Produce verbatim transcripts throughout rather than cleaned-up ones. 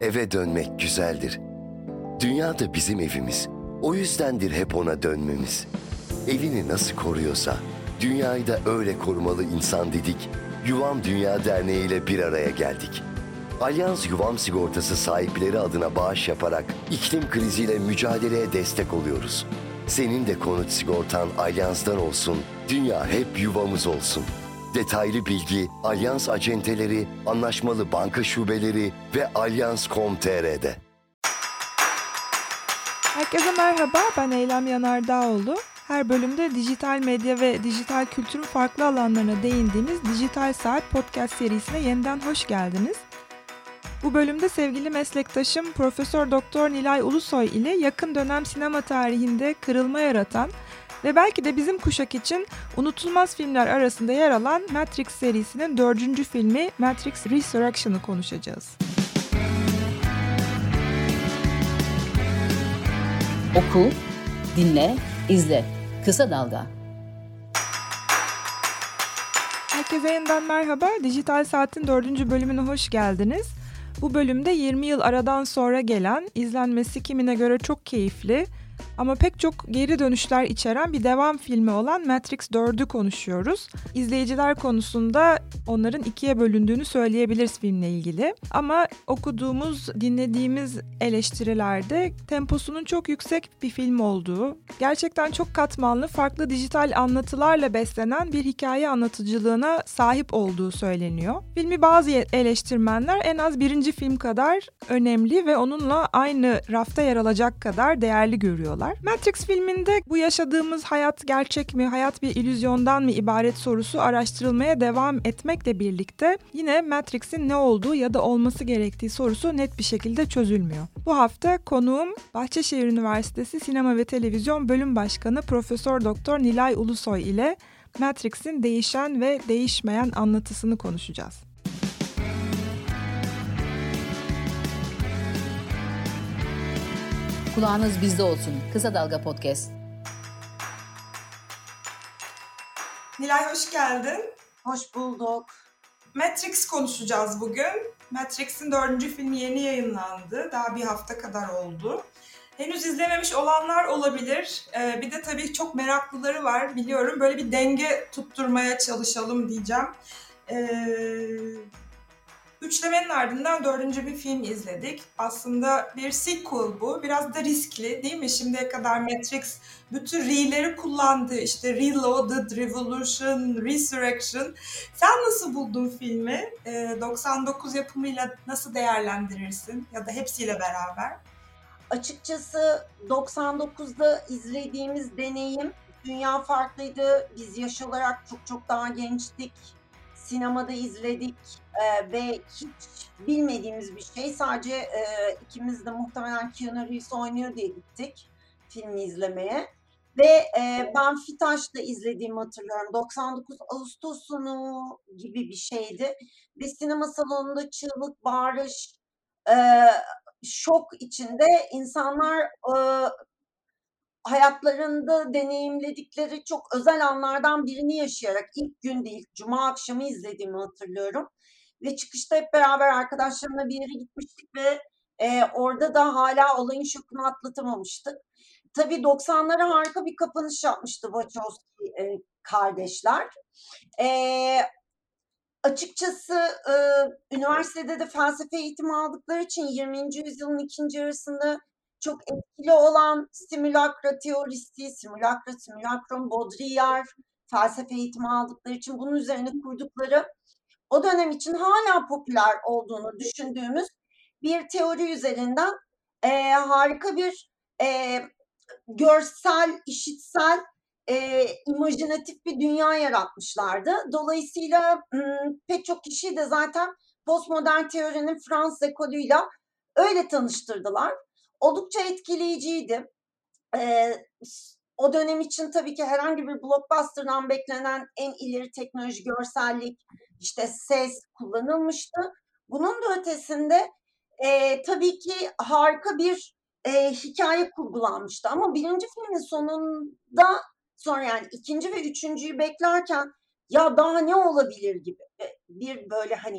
Eve dönmek güzeldir. Dünya da bizim evimiz. O yüzdendir hep ona dönmemiz. Evini nasıl koruyorsa, dünyayı da öyle korumalı insan dedik. Yuvam Dünya Derneği ile bir araya geldik. Alyans Yuvam Sigortası sahipleri adına bağış yaparak iklim kriziyle mücadeleye destek oluyoruz. Senin de konut sigortan Alyans'tan olsun, dünya hep yuvamız olsun. Detaylı bilgi Alyans acenteleri, anlaşmalı banka şubeleri ve alyans nokta com nokta tr'de. Herkese merhaba, ben Eylem Yanardağoğlu. Her bölümde dijital medya ve dijital kültürün farklı alanlarına değindiğimiz Dijital Saat podcast serisine yeniden hoş geldiniz. Bu bölümde sevgili meslektaşım Profesör Doktor Nilay Ulusoy ile yakın dönem sinema tarihinde kırılma yaratan ve belki de bizim kuşak için unutulmaz filmler arasında yer alan Matrix serisinin dördüncü filmi Matrix Resurrection'ı konuşacağız. Oku, dinle, izle. Kısa Dalga. Herkese yeniden merhaba. Dijital Saat'in dördüncü bölümüne hoş geldiniz. Bu bölümde yirmi yıl aradan sonra gelen, izlenmesi kimine göre çok keyifli ama pek çok geri dönüşler içeren bir devam filmi olan Matrix dördü konuşuyoruz. İzleyiciler konusunda onların ikiye bölündüğünü söyleyebiliriz filmle ilgili. Ama okuduğumuz, dinlediğimiz eleştirilerde temposunun çok yüksek bir film olduğu, gerçekten çok katmanlı, farklı dijital anlatılarla beslenen bir hikaye anlatıcılığına sahip olduğu söyleniyor. Filmi bazı eleştirmenler en az birinci film kadar önemli ve onunla aynı rafta yer alacak kadar değerli görüyorlar. Matrix filminde bu yaşadığımız hayat gerçek mi, hayat bir illüzyondan mı ibaret sorusu araştırılmaya devam etmekle birlikte yine Matrix'in ne olduğu ya da olması gerektiği sorusu net bir şekilde çözülmüyor. Bu hafta konuğum Bahçeşehir Üniversitesi Sinema ve Televizyon Bölüm Başkanı Profesör Doktor Nilay Ulusoy ile Matrix'in değişen ve değişmeyen anlatısını konuşacağız. Kulağınız bizde olsun. Kısa Dalga Podcast. Nilay hoş geldin. Hoş bulduk. Matrix konuşacağız bugün. Matrix'in dördüncü filmi yeni yayınlandı. Daha bir hafta kadar oldu. Henüz izlememiş olanlar olabilir. Ee, bir de tabii çok meraklıları var biliyorum. Böyle bir denge tutturmaya çalışalım diyeceğim. Ee, Üçlemenin ardından dördüncü bir film izledik. Aslında bir sequel bu. Biraz da riskli değil mi? Şimdiye kadar Matrix bütün R'leri kullandı. İşte Reloaded, Revolution, Resurrection. Sen nasıl buldun filmi? Ee, doksan dokuz yapımıyla nasıl değerlendirirsin? Ya da hepsiyle beraber? Açıkçası doksan dokuzda izlediğimiz deneyim, dünya farklıydı. Biz yaş olarak çok çok daha gençtik. Sinemada izledik ee, ve hiç bilmediğimiz bir şey. Sadece e, ikimiz de muhtemelen Keanu Reeves oynuyor diye gittik filmi izlemeye. Ve e, ben Fitaş'ta izlediğimi hatırlıyorum. doksan dokuz Ağustos sonu gibi bir şeydi. Ve sinema salonunda çığlık, bağırış, e, şok içinde insanlar e, hayatlarında deneyimledikleri çok özel anlardan birini yaşayarak ilk gün değil, cuma akşamı izlediğimi hatırlıyorum. Ve çıkışta hep beraber arkadaşlarımla bir yere gitmiştik ve e, orada da hala olayın şokunu atlatamamıştık. Tabii doksanlara harika bir kapanış yapmıştı Wachowski e, kardeşler. E, açıkçası e, üniversitede de felsefe eğitimi aldıkları için yirminci yüzyılın ikinci yarısında çok etkili olan simülakra teorisi, simülakra, simülakron, Baudrillard felsefe eğitimi aldıkları için bunun üzerine kurdukları, o dönem için hala popüler olduğunu düşündüğümüz bir teori üzerinden e, harika bir e, görsel, işitsel, e, imajinatif bir dünya yaratmışlardı. Dolayısıyla m, pek çok kişiyi de zaten postmodern teorinin Fransız ekolüyle öyle tanıştırdılar. Oldukça etkileyiciydi. Ee, o dönem için tabii ki herhangi bir blockbuster'dan beklenen en ileri teknoloji, görsellik, işte ses kullanılmıştı. Bunun da ötesinde e, tabii ki harika bir e, hikaye kurgulanmıştı. Ama birinci filmin sonunda sonra yani ikinci ve üçüncüyü beklerken ya daha ne olabilir gibi bir böyle hani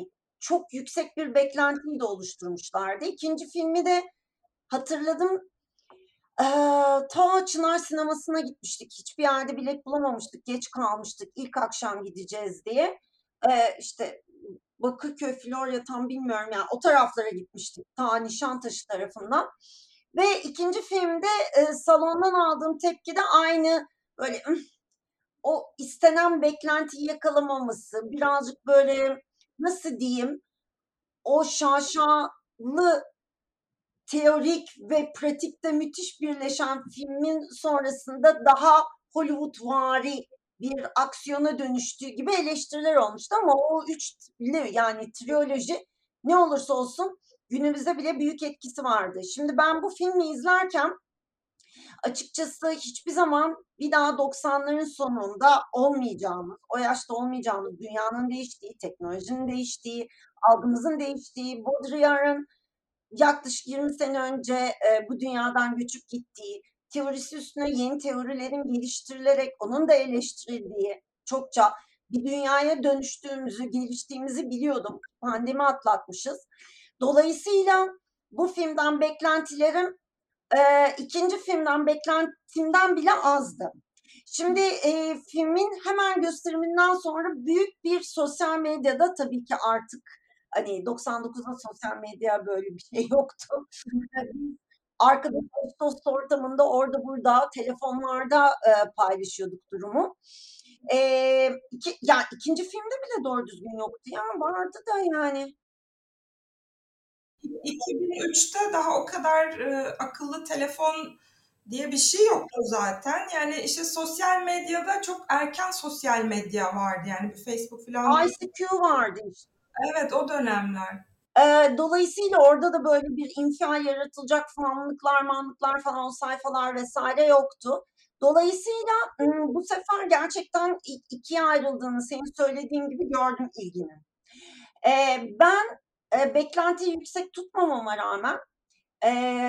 çok yüksek bir beklentiyi de oluşturmuşlardı. İkinci filmi de hatırladım. Ee, ta Çınar sinemasına gitmiştik. Hiçbir yerde bilet bulamamıştık. Geç kalmıştık. İlk akşam gideceğiz diye. Ee, işte Bakırköy, Florya tam bilmiyorum yani o taraflara gitmiştik. Ta Nişantaşı tarafından. Ve ikinci filmde e, salondan aldığım tepki de aynı böyle o istenen beklentiyi yakalamaması, birazcık böyle nasıl diyeyim o şaşalı teorik ve pratikte müthiş birleşen filmin sonrasında daha Hollywoodvari bir aksiyona dönüştüğü gibi eleştiriler olmuştu ama o üçlü yani triyoloji ne olursa olsun günümüzde bile büyük etkisi vardı. Şimdi ben bu filmi izlerken açıkçası hiçbir zaman bir daha doksanların sonunda olmayacağımız, o yaşta olmayacağımız, dünyanın değiştiği, teknolojinin değiştiği, algımızın değiştiği, Baudrillard'ın yaklaşık yirmi sene önce e, bu dünyadan göçüp gittiği, teorisi üstüne yeni teorilerin geliştirilerek onun da eleştirildiği çokça bir dünyaya dönüştüğümüzü, geliştiğimizi biliyordum. Pandemi atlatmışız. Dolayısıyla bu filmden beklentilerim e, ikinci filmden beklentimden bile azdı. Şimdi e, filmin hemen gösteriminden sonra büyük bir sosyal medyada tabii ki artık hani doksan dokuzda sosyal medya böyle bir şey yoktu. Biz arkadaş dost ortamında orada burada telefonlarda e, paylaşıyorduk durumu. E, iki, ya ikinci filmde bile doğru düzgün yoktu ya vardı da yani. iki bin üçte daha o kadar e, akıllı telefon diye bir şey yoktu zaten. Yani işte sosyal medyada çok erken sosyal medya vardı. Yani bir Facebook falan. I C Q vardı işte. Evet o dönemler. E, dolayısıyla orada da böyle bir infial yaratılacak fanlıklar, manlıklar falan o sayfalar vesaire yoktu. Dolayısıyla bu sefer gerçekten ikiye ayrıldığını senin söylediğin gibi gördüm ilgini. E, ben e, beklentiyi yüksek tutmamama rağmen e,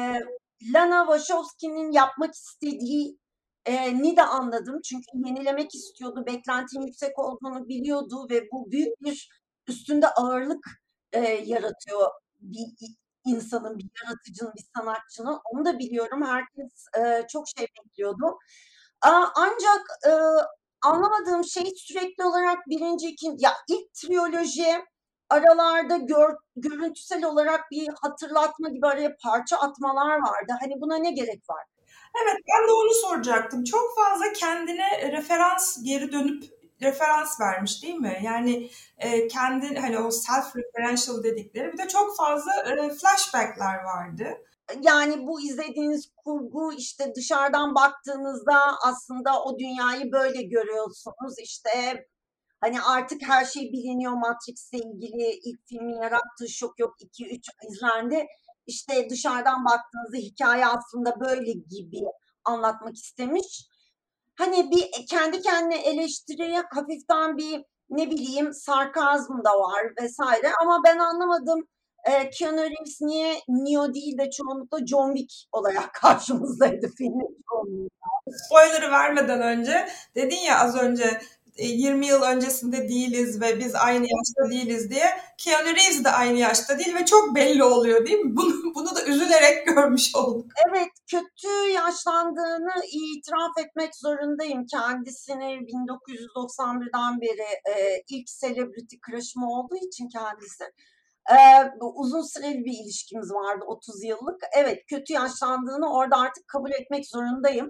Lana Wachowski'nin yapmak istediği e, ni de anladım. Çünkü yenilemek istiyordu. Beklentinin yüksek olduğunu biliyordu ve bu büyük bir üstünde ağırlık e, yaratıyor bir insanın, bir yaratıcının, bir sanatçının. Onu da biliyorum. Herkes e, çok şey bekliyordu. Aa, ancak e, anlamadığım şey sürekli olarak birinci, ikinci, ya ilk triyoloji aralarda gör, görüntüsel olarak bir hatırlatma gibi araya parça atmalar vardı. Hani buna ne gerek var? Evet ben de onu soracaktım. Çok fazla kendine referans geri dönüp referans vermiş değil mi? Yani e, kendi hani o self-referential dedikleri bir de çok fazla e, flashback'ler vardı. Yani bu izlediğiniz kurgu işte dışarıdan baktığınızda aslında o dünyayı böyle görüyorsunuz. İşte hani artık her şey biliniyor Matrix'le ilgili ilk filmin yarattığı şok yok iki üç izlendi. İşte dışarıdan baktığınızda hikaye aslında böyle gibi anlatmak istemiş. Hani bir kendi kendine eleştiri hafiften bir ne bileyim sarkazm da var vesaire ama ben anlamadım. E, Keanu Reeves niye Neo değil de çoğunlukla John Wick olarak karşımızdaydı filmin çoğunluğunda. Spoiler'ı vermeden önce dedin ya az önce yirmi yıl öncesinde değiliz ve biz aynı yaşta değiliz diye. Keanu Reeves de aynı yaşta değil ve çok belli oluyor değil mi? Bunu, bunu da üzülerek görmüş olduk. Evet, kötü yaşlandığını itiraf etmek zorundayım. Kendisini bin dokuz yüz doksan birden beri e, ilk celebrity crush'ım olduğu için kendisi. E, uzun süreli bir ilişkimiz vardı otuz yıllık. Evet, kötü yaşlandığını orada artık kabul etmek zorundayım.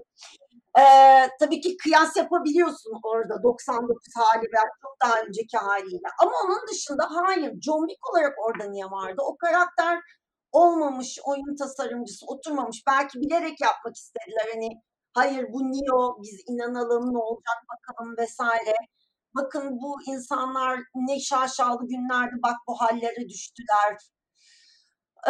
Ee, tabii ki kıyas yapabiliyorsun orada doksan dokuz hali ve çok daha önceki haliyle. Ama onun dışında hayır, John Wick olarak orada niye vardı? O karakter olmamış, oyun tasarımcısı oturmamış. Belki bilerek yapmak istediler. Hani hayır bu Neo, biz inanalım ne olacak bakalım vesaire. Bakın bu insanlar ne şaşalı günlerde bak bu hallere düştüler. Ee,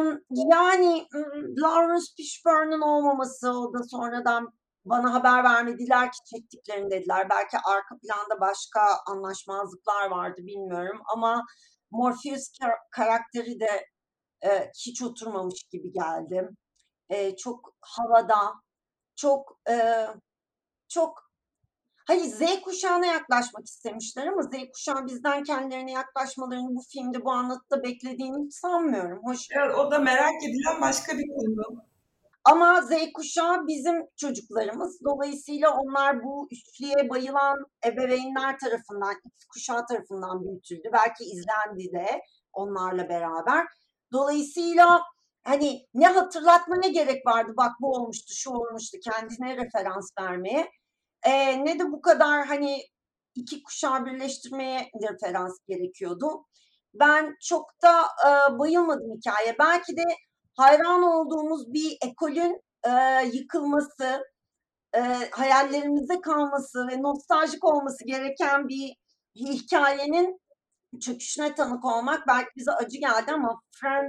yani Lawrence Fishburne'ın olmaması o da sonradan bana haber vermediler ki çektiklerini dediler. Belki arka planda başka anlaşmazlıklar vardı bilmiyorum ama Morpheus karakteri de e, hiç oturmamış gibi geldi. E, çok havada, çok e, çok Hayır, Z kuşağına yaklaşmak istemişler ama Z kuşağı bizden kendilerine yaklaşmalarını bu filmde, bu anlatıda beklediğini hiç sanmıyorum. Hoş. Evet, o da merak edilen başka bir konu. Ama Z kuşağı bizim çocuklarımız. Dolayısıyla onlar bu üçlüye bayılan ebeveynler tarafından, X kuşağı tarafından büyütüldü. Belki izlendi de onlarla beraber. Dolayısıyla hani ne hatırlatma ne gerek vardı, bak bu olmuştu, şu olmuştu, kendine referans vermeye. Ee, ne de bu kadar hani iki kuşağı birleştirmeye referans gerekiyordu. Ben çok da e, bayılmadım hikaye. Belki de hayran olduğumuz bir ekolün e, yıkılması, e, hayallerimizde kalması ve nostaljik olması gereken bir hikayenin çöküşüne tanık olmak belki bize acı geldi ama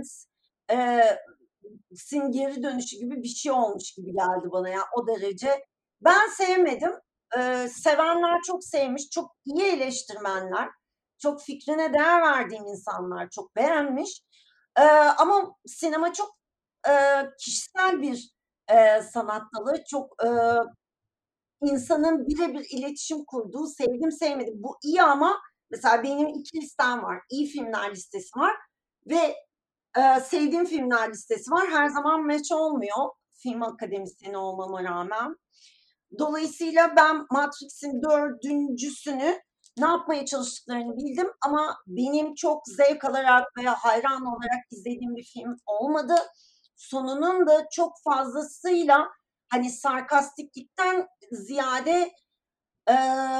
Friends'in geri dönüşü gibi bir şey olmuş gibi geldi bana ya, o derece. Ben sevmedim. Ee, sevenler çok sevmiş, çok iyi eleştirmenler, çok fikrine değer verdiğim insanlar çok beğenmiş. Ee, ama sinema çok e, kişisel bir e, sanat dalı, çok e, insanın birebir iletişim kurduğu, sevdim sevmedim. Bu iyi ama mesela benim iki listem var. İyi filmler listesi var ve e, sevdiğim filmler listesi var. Her zaman match olmuyor film akademisyeni olmama rağmen. Dolayısıyla ben Matrix'in dördüncüsünü ne yapmaya çalıştıklarını bildim ama benim çok zevk alarak veya hayran olarak izlediğim bir film olmadı. Sonunun da çok fazlasıyla hani sarkastiklikten ziyade e,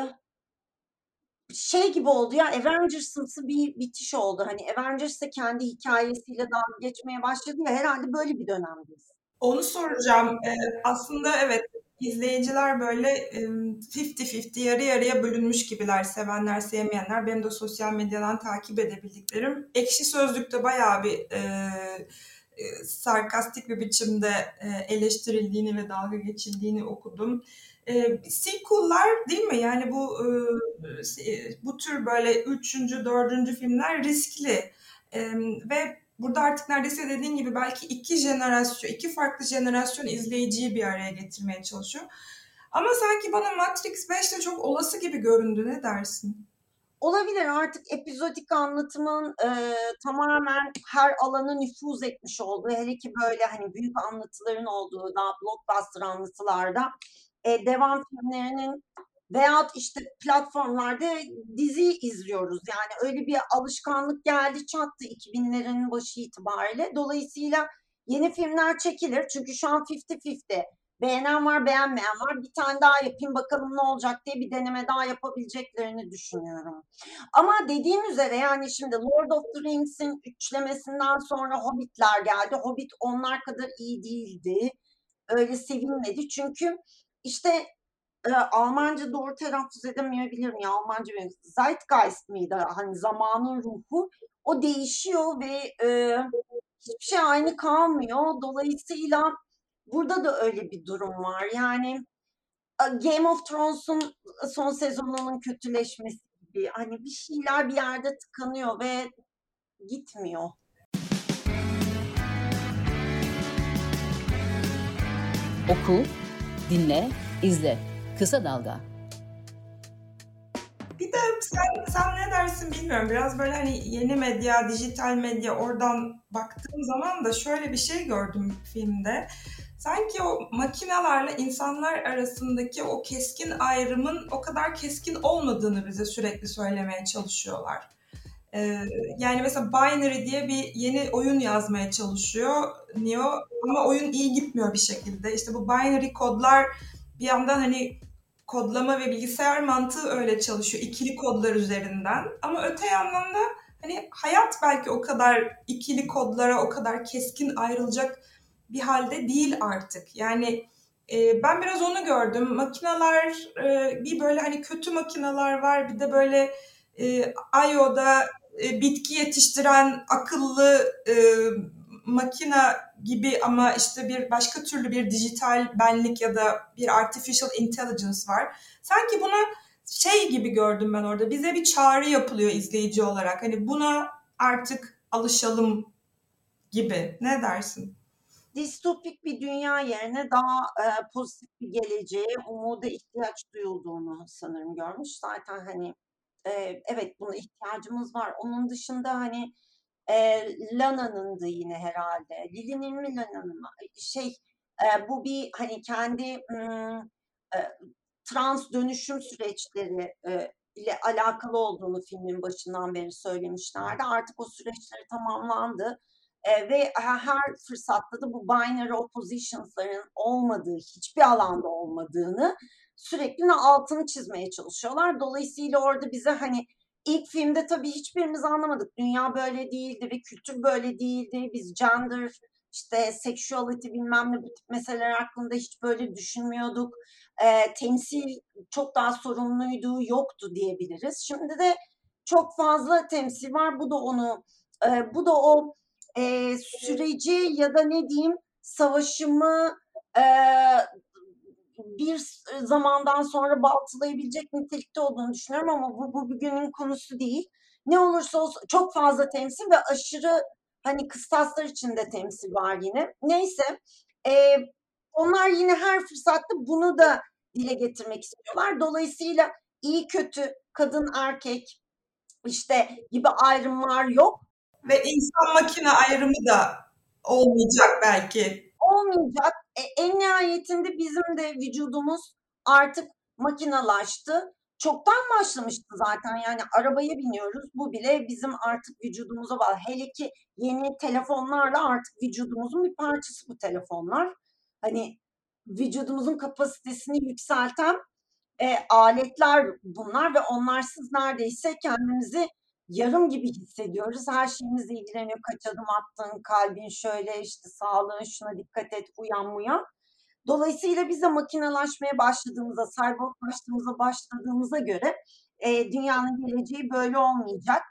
şey gibi oldu ya, Avengers'ımsı bir bitiş oldu. Hani Avengers de kendi hikayesiyle dalga geçmeye başladı ya, herhalde böyle bir dönemdeyiz. Onu soracağım. Ee, aslında evet, izleyiciler böyle elli elli yarı yarıya bölünmüş gibiler. Sevenler, sevmeyenler. Benim de sosyal medyadan takip edebildiklerim. Ekşi Sözlük'te bayağı bir e, e, sarkastik bir biçimde e, eleştirildiğini ve dalga geçildiğini okudum. E, sequel'lar değil mi? Yani bu e, bu tür böyle üçüncü, dördüncü filmler riskli. E, ve burada artık neredeyse dediğin gibi belki iki jenerasyon, iki farklı jenerasyon izleyiciyi bir araya getirmeye çalışıyor. Ama sanki bana Matrix beş de çok olası gibi göründü. Ne dersin? Olabilir, artık epizodik anlatımın e, tamamen her alana nüfuz etmiş olduğu, hele ki böyle hani büyük anlatıların olduğu daha blockbuster anlatılarda e, devam filmlerinin veyahut işte platformlarda dizi izliyoruz. Yani öyle bir alışkanlık geldi çattı iki binlerin başı itibariyle. Dolayısıyla yeni filmler çekilir. Çünkü şu an elli elli. Beğenen var, beğenmeyen var. Bir tane daha yapayım bakalım ne olacak diye bir deneme daha yapabileceklerini düşünüyorum. Ama dediğim üzere yani şimdi Lord of the Rings'in üçlemesinden sonra Hobbit'ler geldi. Hobbit onlar kadar iyi değildi. Öyle sevilmedi. Çünkü işte e, Almanca doğru telaffuz edemeyebilirim ya. Almanca benim Zeitgeist miydi? Hani zamanın ruhu. O değişiyor ve e, hiçbir şey aynı kalmıyor. Dolayısıyla burada da öyle bir durum var. Yani Game of Thrones'un son sezonunun kötüleşmesi gibi. Hani bir şeyler bir yerde tıkanıyor ve gitmiyor. Oku, dinle, izle. Kısa Dalga. Bir de sen, sen ne dersin bilmiyorum. Biraz böyle hani yeni medya, dijital medya oradan baktığım zaman da şöyle bir şey gördüm filmde. Sanki o makinelerle insanlar arasındaki o keskin ayrımın o kadar keskin olmadığını bize sürekli söylemeye çalışıyorlar. Ee, yani mesela Binary diye bir yeni oyun yazmaya çalışıyor Neo ama oyun iyi gitmiyor bir şekilde. İşte bu binary kodlar bir yandan hani kodlama ve bilgisayar mantığı öyle çalışıyor ikili kodlar üzerinden. Ama öte yandan da hani hayat belki o kadar ikili kodlara o kadar keskin ayrılacak bir halde değil artık. Yani e, ben biraz onu gördüm. Makineler e, bir böyle hani kötü makineler var, bir de böyle e, I O'da e, bitki yetiştiren akıllı e, makina gibi ama işte bir başka türlü bir dijital benlik ya da bir artificial intelligence var. Sanki buna şey gibi gördüm ben orada. Bize bir çağrı yapılıyor izleyici olarak. Hani buna artık alışalım gibi. Ne dersin? distopik bir dünya yerine daha e, pozitif bir geleceğe, umuda ihtiyaç duyulduğunu sanırım görmüş. Zaten hani e, evet buna ihtiyacımız var. Onun dışında hani e, Lana'nın da yine herhalde. Lily'nin mi Lana'nın mı? Şey e, bu bir hani kendi ım, e, trans dönüşüm süreçleri e, ile alakalı olduğunu filmin başından beri söylemişlerdi. Artık o süreçleri tamamlandı. E, ve her fırsatta da bu binary oppositions'ların olmadığı, hiçbir alanda olmadığını sürekli altını çizmeye çalışıyorlar. Dolayısıyla orada bize hani ilk filmde tabii hiçbirimiz anlamadık. Dünya böyle değildi ve kültür böyle değildi. Biz gender, işte sexuality bilmem ne bu tip meseleler hakkında hiç böyle düşünmüyorduk. E, temsil çok daha sorumluydu, yoktu diyebiliriz. Şimdi de çok fazla temsil var. Bu da onu, e, bu da o e, süreci ya da ne diyeyim savaşımı e, bir zamandan sonra baltalayabilecek nitelikte olduğunu düşünüyorum ama bu, bu bugünün konusu değil. Ne olursa olsun çok fazla temsil ve aşırı hani kıstaslar içinde temsil var yine. Neyse e, onlar yine her fırsatta bunu da dile getirmek istiyorlar. Dolayısıyla iyi kötü, kadın erkek işte gibi ayrımlar yok. Ve insan makine ayrımı da olmayacak belki. Olmayacak. E, en nihayetinde bizim de vücudumuz artık makinalaştı. Çoktan başlamıştı zaten yani arabaya biniyoruz. Bu bile bizim artık vücudumuza bağlı. Hele ki yeni telefonlarla artık vücudumuzun bir parçası bu telefonlar. Hani vücudumuzun kapasitesini yükselten e, aletler bunlar ve onlarsız neredeyse kendimizi yarım gibi hissediyoruz. Her şeyimizle ilgileniyor. Kaç adım attın, kalbin şöyle, işte sağlığın şuna dikkat et, uyan uyan. Dolayısıyla biz de makinalaşmaya başladığımızda, cyborglaştığımıza başladığımıza göre e, dünyanın geleceği böyle olmayacak.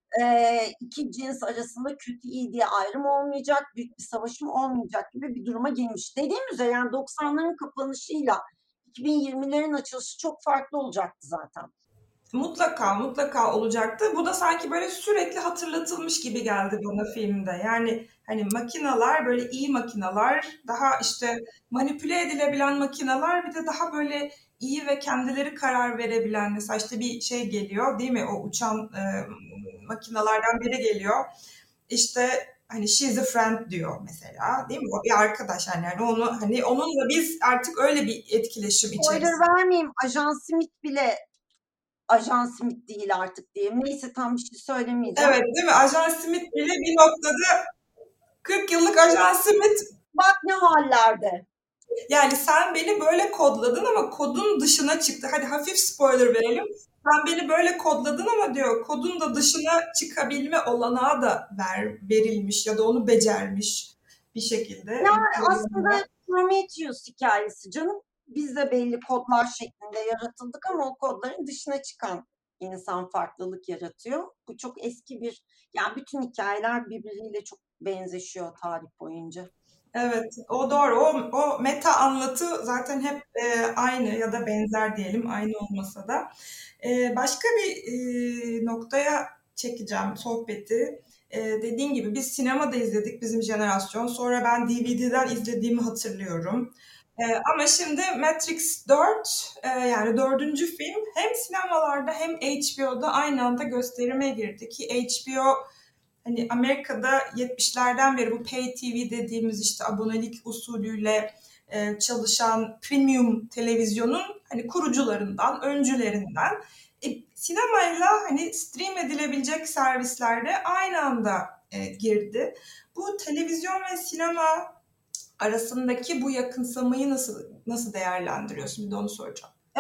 E, iki cins arasında kötü iyi diye ayrım olmayacak, büyük bir savaşım olmayacak gibi bir duruma gelmiş. Dediğim üzere yani doksanların kapanışıyla iki bin yirmilerin açılışı çok farklı olacaktı zaten. Mutlaka mutlaka olacaktı. Bu da sanki böyle sürekli hatırlatılmış gibi geldi bana filmde. Yani hani makinalar böyle iyi makinalar, daha işte manipüle edilebilen makinalar, bir de daha böyle iyi ve kendileri karar verebilen, mesela işte bir şey geliyor değil mi? O uçan e, makinalardan biri geliyor. İşte hani she's a friend diyor mesela değil mi? O bir arkadaş yani, yani onu hani onunla biz artık öyle bir etkileşim Spoiler içerisinde. vermeyeyim. Ajan Smith bile Ajan Smith değil artık diyeyim. Neyse tam bir şey söylemeyeceğim. Evet değil mi? Ajan Smith bile bir noktada kırk yıllık Ajan Smith. Bak ne hallerde. Yani sen beni böyle kodladın ama kodun dışına çıktı. Hadi hafif spoiler verelim. Sen beni böyle kodladın ama diyor kodun da dışına çıkabilme olanağı da ver, verilmiş ya da onu becermiş bir şekilde. Yani aslında Prometheus hikayesi canım. Biz de belli kodlar şeklinde yaratıldık ama o kodların dışına çıkan insan farklılık yaratıyor. Bu çok eski bir, yani bütün hikayeler birbiriyle çok benzeşiyor tarih boyunca. Evet, o doğru. O, o meta anlatı zaten hep e, aynı ya da benzer diyelim, aynı olmasa da. E, başka bir e, noktaya çekeceğim sohbeti. E, dediğin gibi biz sinemada izledik, bizim jenerasyon. Sonra ben D V D'den izlediğimi hatırlıyorum. E, ama şimdi Matrix dört, e, yani dördüncü film hem sinemalarda hem H B O'da aynı anda gösterime girdi ki H B O hani Amerika'da yetmişlerden beri bu pay T V dediğimiz işte abonelik usulüyle e, çalışan premium televizyonun hani kurucularından, öncülerinden. E, sinemayla hani stream edilebilecek servislerde aynı anda e, girdi. Bu televizyon ve sinema arasındaki bu yakınsamayı nasıl nasıl değerlendiriyorsun? Bir de onu soracağım. Ee,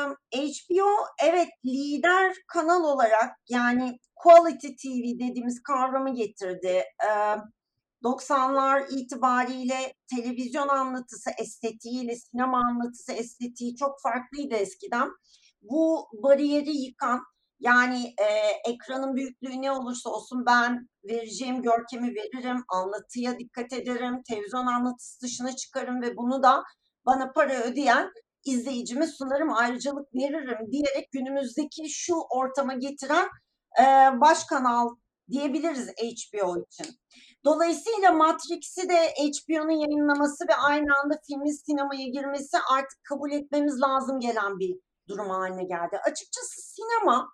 H B O evet lider kanal olarak yani quality T V dediğimiz kavramı getirdi. Ee, doksanlar itibariyle televizyon anlatısı estetiğiyle sinema anlatısı estetiği çok farklıydı eskiden. Bu bariyeri yıkan, yani e, ekranın büyüklüğü ne olursa olsun ben vereceğim görkemi veririm, anlatıya dikkat ederim, televizyon anlatısı dışına çıkarım ve bunu da bana para ödeyen izleyicime sunarım, ayrıcalık veririm diyerek günümüzdeki şu ortama getiren e, baş kanal diyebiliriz H B O için. Dolayısıyla Matrix'i de H B O'nun yayınlaması ve aynı anda filmin sinemaya girmesi artık kabul etmemiz lazım gelen bir durum haline geldi. Açıkçası sinema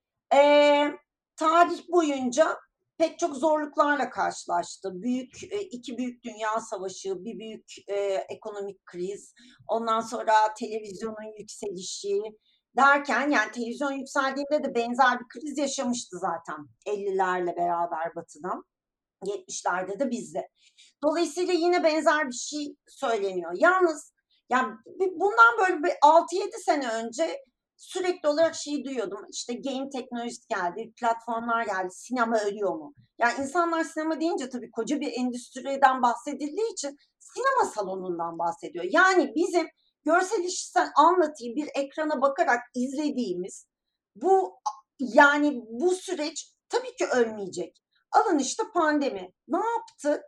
eee, tarih boyunca pek çok zorluklarla karşılaştı. Büyük e, iki büyük dünya savaşı, bir büyük e, ekonomik kriz, ondan sonra televizyonun yükselişi derken, yani televizyon yükseldiğinde de benzer bir kriz yaşamıştı zaten ellilerle beraber Batı'dan. yetmişlerde de bizde. Dolayısıyla yine benzer bir şey söyleniyor. Yalnız yani bundan böyle bir altı yedi sene önce sürekli olarak şeyi duyuyordum. İşte game teknolojisi geldi, platformlar geldi, sinema ölüyor mu? Yani insanlar sinema deyince tabii koca bir endüstriden bahsedildiği için sinema salonundan bahsediyor. Yani bizim görsel işitsel anlatıyı bir ekrana bakarak izlediğimiz bu yani bu süreç tabii ki ölmeyecek. Alın işte pandemi. Ne yaptık?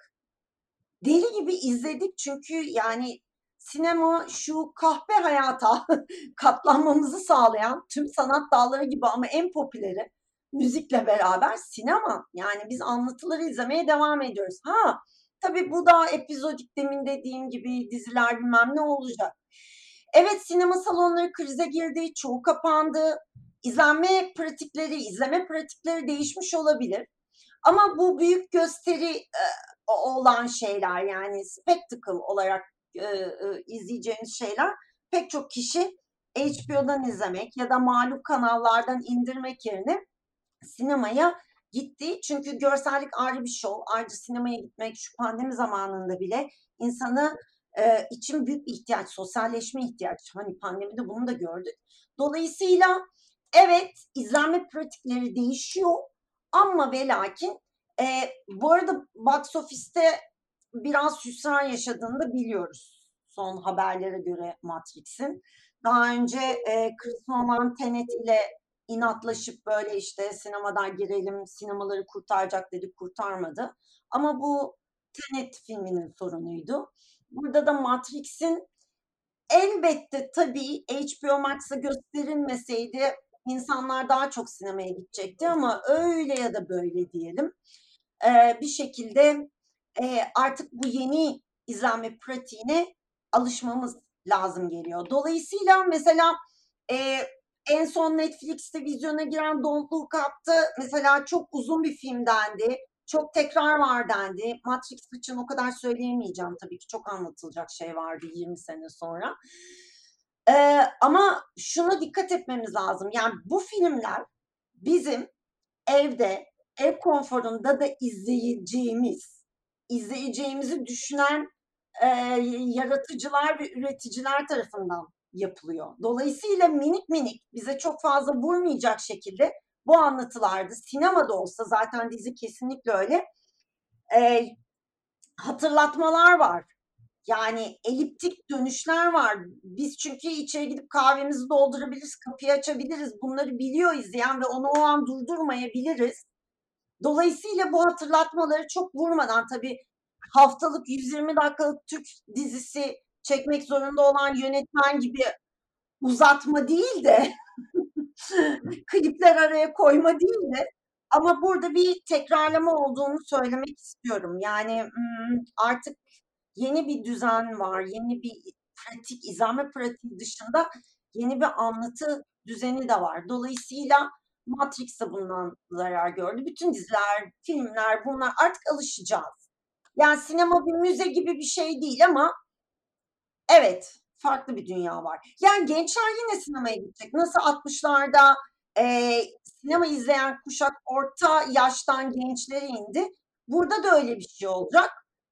Deli gibi izledik çünkü yani sinema şu kahpe hayata katlanmamızı sağlayan tüm sanat dalları gibi ama en popüleri müzikle beraber sinema. Yani biz anlatıları izlemeye devam ediyoruz. Ha tabii bu da epizodik, demin dediğim gibi diziler bilmem ne olacak. Evet, sinema salonları krize girdi, çoğu kapandı. İzlenme pratikleri, izleme pratikleri değişmiş olabilir. Ama bu büyük gösteri e, olan şeyler, yani spectacle olarak e, e, izleyeceğiniz şeyler pek çok kişi H B O'dan izlemek ya da malum kanallardan indirmek yerine sinemaya gitti. Çünkü görsellik ayrı bir şov. Ayrıca sinemaya gitmek şu pandemi zamanında bile insanı e, için büyük bir ihtiyaç, sosyalleşme ihtiyacı. Hani pandemide bunu da gördük. Dolayısıyla evet, izlenme pratikleri değişiyor ama ve lakin e, bu arada box office'te biraz hüsran yaşadığını da biliyoruz. Son haberlere göre Matrix'in. Daha önce e, Chris Nolan Tenet ile inatlaşıp böyle işte sinemadan girelim, sinemaları kurtaracak dedik, kurtarmadı. Ama bu Tenet filminin sorunuydu. Burada da Matrix'in elbette tabii H B O Max'a gösterilmeseydi insanlar daha çok sinemaya gidecekti ama öyle ya da böyle diyelim. Ee, bir şekilde e, artık bu yeni izlenme pratiğine alışmamız lazım geliyor. Dolayısıyla mesela e, en son Netflix'te vizyona giren Don't Look Up'tı mesela çok uzun bir film dendi. Çok tekrar var dendi. Matrix için o kadar söyleyemeyeceğim tabii ki. Çok anlatılacak şey vardı yirmi sene sonra. Ee, ama şuna dikkat etmemiz lazım. Yani bu filmler bizim evde, ev konforunda da izleyeceğimiz, izleyeceğimizi düşünen e, yaratıcılar ve üreticiler tarafından yapılıyor. Dolayısıyla minik minik, bize çok fazla vurmayacak şekilde bu anlatılarda, sinemada olsa zaten dizi kesinlikle öyle, e, hatırlatmalar var. Yani eliptik dönüşler var. Biz çünkü içeri gidip kahvemizi doldurabiliriz, kapıyı açabiliriz. Bunları biliyor izleyen ve onu o an durdurmayabiliriz. Dolayısıyla bu hatırlatmaları çok vurmadan, tabii haftalık yüz yirmi dakikalık Türk dizisi çekmek zorunda olan yönetmen gibi uzatma değil de klipler araya koyma değil de ama burada bir tekrarlama olduğunu söylemek istiyorum. Yani artık yeni bir düzen var, yeni bir pratik, izleme pratiği dışında yeni bir anlatı düzeni de var. Dolayısıyla Matrix de bundan zarar gördü. Bütün diziler, filmler, bunlar artık alışacağız. Yani sinema bir müze gibi bir şey değil ama evet, farklı bir dünya var. Yani gençler yine sinemaya gidecek. Nasıl altmışlarda e, sinema izleyen kuşak orta yaştan gençlere indi. Burada da öyle bir şey olacak.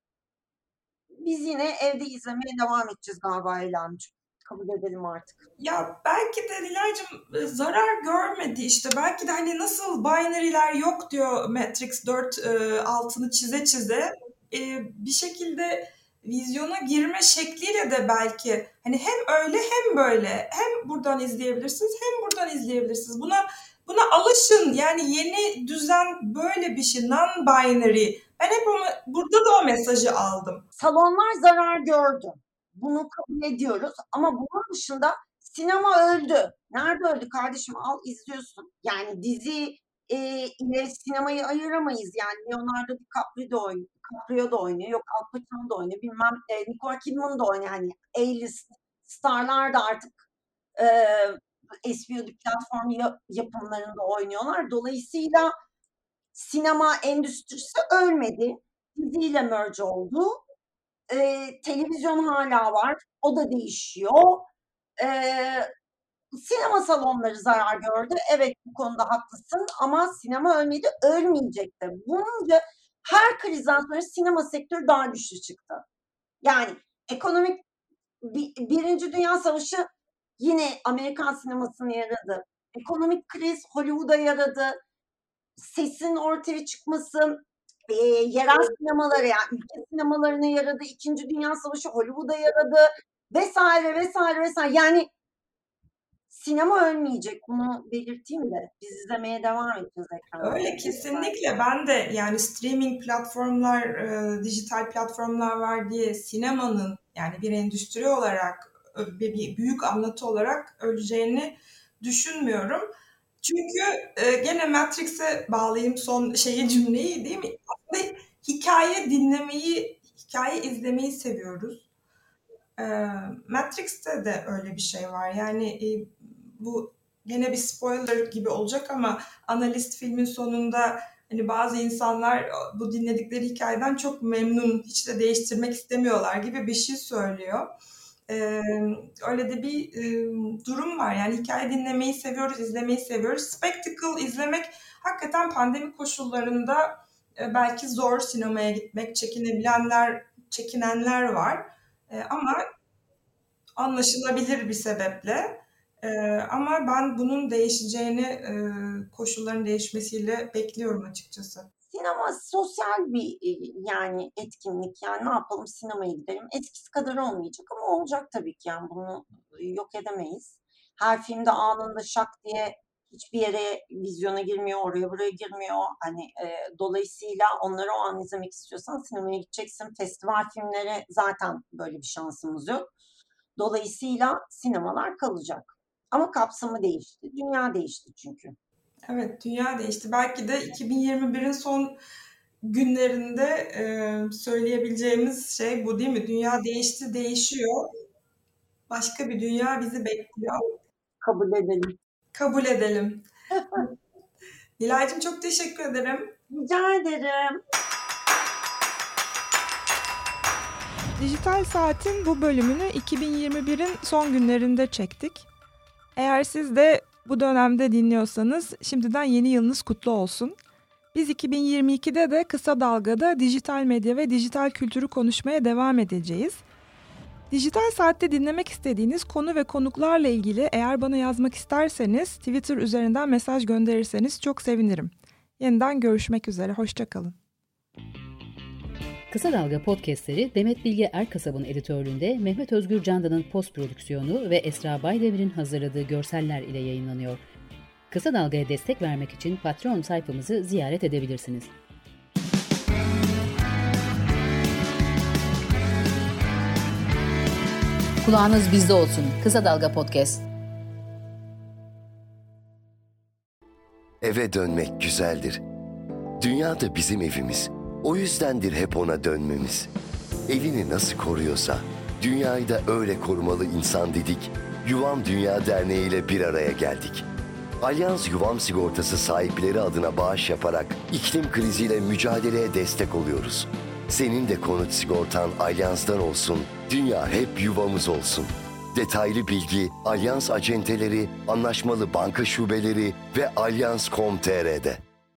Biz yine evde izlemeye devam edeceğiz galiba Eylemciğim. Kabul edelim artık. Ya belki de Nilay'cığım zarar görmedi işte. Belki de hani nasıl binary'ler yok diyor Matrix dört e, altını çize çize. E, bir şekilde vizyona girme şekliyle de belki hani hem öyle hem böyle, hem buradan izleyebilirsiniz hem buradan izleyebilirsiniz. Buna buna alışın. Yani yeni düzen böyle bir şey, non-binary. Ben hep o, burada da o mesajı aldım. Salonlar zarar gördü. Bunu kabul ediyoruz ama bunun dışında sinema öldü. Nerede öldü kardeşim? Al izliyorsun. Yani dizi e, ile sinemayı ayıramayız. Yani Leonardo DiCaprio da DiCaprio da oynuyor, yok Al Pacino da oynuyor, bilmem e, Nicole Kidman da oynuyor. Hani A-list starlar da artık e, S V O D platform ya- yapımlarında oynuyorlar. Dolayısıyla sinema endüstrisi ölmedi. Diziyle merge oldu. E, televizyon hala var. O da değişiyor. E, Sinema salonları zarar gördü. Evet, bu konuda haklısın ama sinema ölmedi, ölmeyecek de. Bunca her krizden sonra sinema sektörü daha güçlü çıktı. Yani ekonomik bir, Birinci Dünya Savaşı yine Amerikan sinemasını yaradı. Ekonomik kriz Hollywood'a yaradı. Sesin ortaya çıkması e, yerel sinemalara, yani ülke sinemalarına yaradı. İkinci Dünya Savaşı Hollywood'a yaradı. Vesaire vesaire vesaire. Yani sinema ölmeyecek, bunu belirteyim de biz izlemeye devam edeceğiz ekranda. Öyle kesinlikle. Ben de yani streaming platformlar, e, dijital platformlar var diye sinemanın yani bir endüstri olarak, bir, bir büyük anlatı olarak öleceğini düşünmüyorum. Çünkü e, gene Matrix'e bağlayayım son şeyi, cümleyi, değil mi? Aslında hikaye dinlemeyi, hikaye izlemeyi seviyoruz. E, Matrix'te de öyle bir şey var. Yani e, bu gene bir spoiler gibi olacak ama analist filmin sonunda hani bazı insanlar bu dinledikleri hikayeden çok memnun, hiç de değiştirmek istemiyorlar gibi bir şey söylüyor. Ee, öyle de bir e, durum var. Yani hikaye dinlemeyi seviyoruz, izlemeyi seviyoruz. Spectacle izlemek hakikaten pandemi koşullarında e, belki zor, sinemaya gitmek, çekinebilenler, çekinenler var. E, ama anlaşılabilir bir sebeple. Ee, ama ben bunun değişeceğini, e, koşulların değişmesiyle bekliyorum açıkçası. Sinema sosyal bir e, yani etkinlik. Yani ne yapalım, sinemaya gidelim. Eskisi kadar olmayacak ama olacak tabii ki, yani bunu yok edemeyiz. Her filmde anında şak diye hiçbir yere vizyona girmiyor, oraya buraya girmiyor. Hani e, dolayısıyla onları o an izlemek istiyorsan sinemaya gideceksin. Festival filmleri zaten böyle bir şansımız yok. Dolayısıyla sinemalar kalacak. Ama kapsamı değişti. Dünya değişti çünkü. Evet, dünya değişti. Belki de iki bin yirmi birin son günlerinde e, söyleyebileceğimiz şey bu, değil mi? Dünya değişti, değişiyor. Başka bir dünya bizi bekliyor. Kabul edelim. Kabul edelim. Nilay'cığım çok teşekkür ederim. Rica ederim. Dijital Saat'in bu bölümünü iki bin yirmi birin son günlerinde çektik. Eğer siz de bu dönemde dinliyorsanız şimdiden yeni yılınız kutlu olsun. Biz iki bin yirmi ikide de Kısa Dalga'da dijital medya ve dijital kültürü konuşmaya devam edeceğiz. Dijital Saat'te dinlemek istediğiniz konu ve konuklarla ilgili eğer bana yazmak isterseniz Twitter üzerinden mesaj gönderirseniz çok sevinirim. Yeniden görüşmek üzere, hoşça kalın. Kısa Dalga podcastleri Demet Bilge Erkasab'ın editörlüğünde Mehmet Özgür Candan'ın post prodüksiyonu ve Esra Baydemir'in hazırladığı görseller ile yayınlanıyor. Kısa Dalga'ya destek vermek için Patreon sayfamızı ziyaret edebilirsiniz. Kulağınız bizde olsun. Kısa Dalga Podcast. Eve dönmek güzeldir. Dünya da bizim evimiz. O yüzdendir hep ona dönmemiz. Evini nasıl koruyorsa, dünyayı da öyle korumalı insan dedik. Yuvam Dünya Derneği ile bir araya geldik. Alyans Yuvam Sigortası sahipleri adına bağış yaparak iklim kriziyle mücadeleye destek oluyoruz. Senin de konut sigortan Alyans'tan olsun, dünya hep yuvamız olsun. Detaylı bilgi Alyans acenteleri, anlaşmalı banka şubeleri ve alyans nokta com nokta tr'de.